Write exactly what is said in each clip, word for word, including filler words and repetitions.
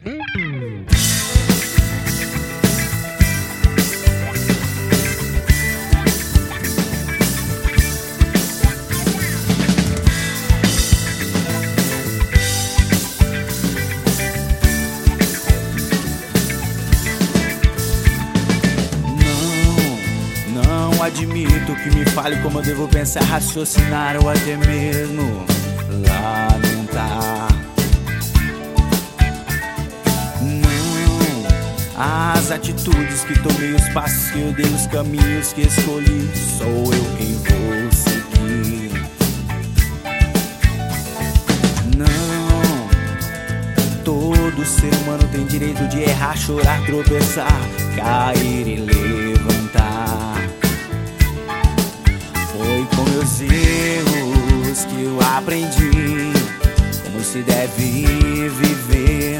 Admito que me fale como eu devo pensar, raciocinar ou até mesmo lamentar. Não, as atitudes que tomei, os passos que eu dei, os caminhos que escolhi, sou eu quem vou seguir. Não, todo ser humano tem direito de errar, chorar, tropeçar, cair e levantar. Foi com meus erros que eu aprendi como se deve viver.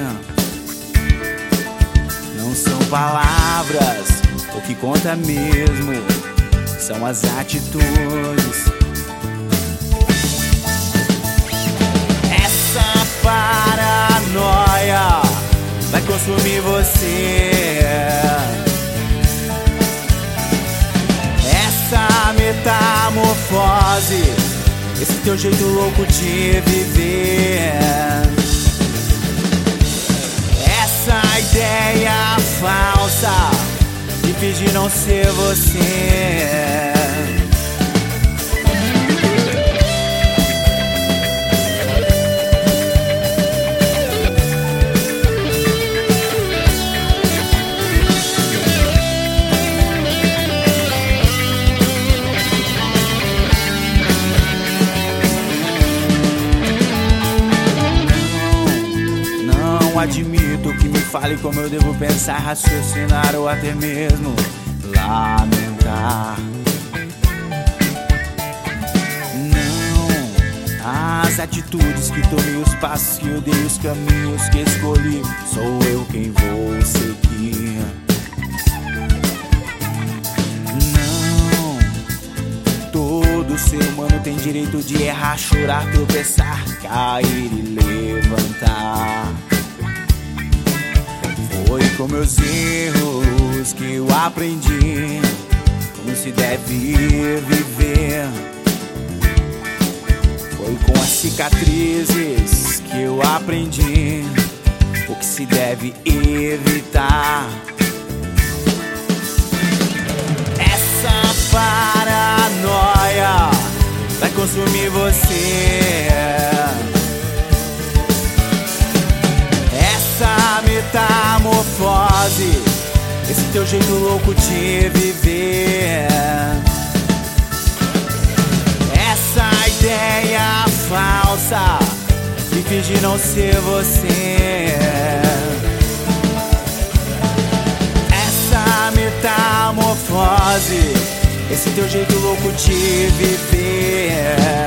Não são palavras, o que conta mesmo são as atitudes. Essa paranoia vai consumir você. Essa metamorfose, esse teu jeito louco de viver, essa ideia falsa de fingir não ser você. Admito que me fale como eu devo pensar, raciocinar ou até mesmo lamentar. Não, as atitudes que tomei, os passos que eu dei, os caminhos que escolhi, sou eu quem vou seguir. Não, todo ser humano tem direito de errar, chorar, tropeçar, cair e levantar. Foi com meus erros que eu aprendi como se deve viver. Foi com as cicatrizes que eu aprendi o que se deve evitar. Essa paranoia vai consumir você. Essa metamorfose, esse teu jeito louco de viver, essa ideia falsa de fingir não ser você. Essa metamorfose, esse teu jeito louco de viver,